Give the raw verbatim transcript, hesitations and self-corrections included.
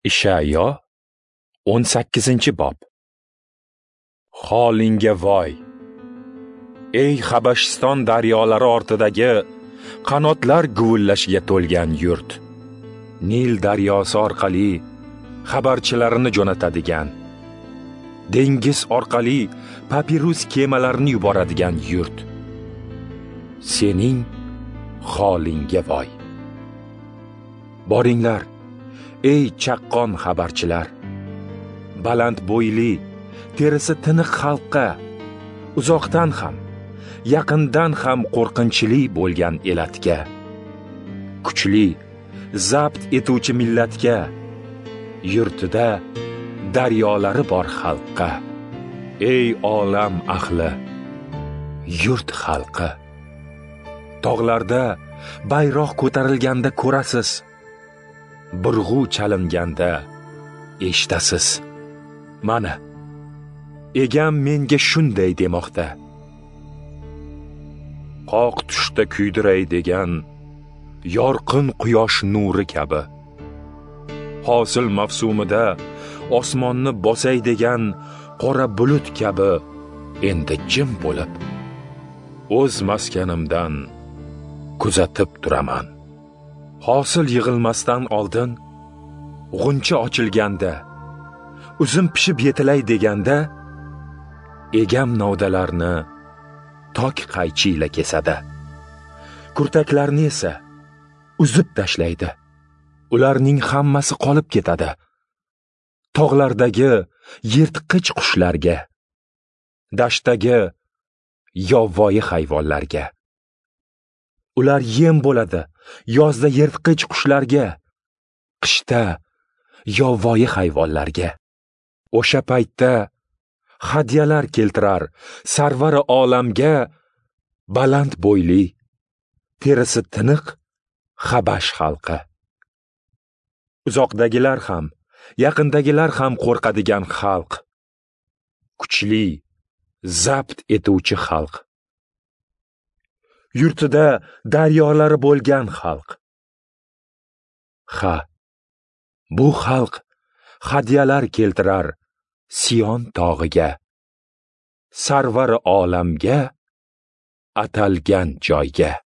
Ishayo o'n sakkizinchi bob. Holingga voy! Ey Habashiston daryolari ortidagi qanotlar guvullashiga to'lgan yurt. Nil daryosi orqali xabarchilarini jo'natadigan, dengiz orqali papirus kemalarini yuboradigan yurt. Sening holingga voy! Boringlar, ey chaqqon xabarchilar, baland bo'yli, terisi tiniq xalqqa, uzoqdan ham, yaqindan ham qo'rqinchli bo'lgan elatga, kuchli, zabt etuvchi millatga, yurtida daryolari bor xalqqa, ey olam ahli, yurt xalqi. Tog'larda bayroq ko'tarilganda ko'rasiz, burg'u chalinganda eshitasiz. Mana, egam menga shunday demoqda: qoq tushda kuydiray degan yorqin quyosh nuri kabi, hosil mavsumida osmonni bosay degan qora bulut kabi endi jim bo'lib, o'z maskanimdan kuzatib turaman. Hosil yig'ilmasdan oldin, g'uncha ochilganda, uzum pishib yetilay deganda, egam novdalarni tok qaychi ila kesadi. Kurtaklarni esa uzib tashlaydi. Ularning hammasi qolib ketadi. Tog'lardagi yirtqich qushlarga, dashtdagi yovvoyi hayvonlarga. Ular yem bo'ladi yozda yirtqich qushlarga, qishda yovvoyi hayvonlarga. O'sha paytda hadyalar keltirar sarvari olamga baland bo'yli, terisi tiniq Habash xalqi. Uzoqdagilar ham, yaqindagilar ham qo'rqadigan xalq. Kuchli, zabt etuvchi xalq. Yurtida daryolari bo'lgan xalq. Ha, bu xalq hadyalar keltirar Sion tog'iga, sarvari olamga atalgan joyga.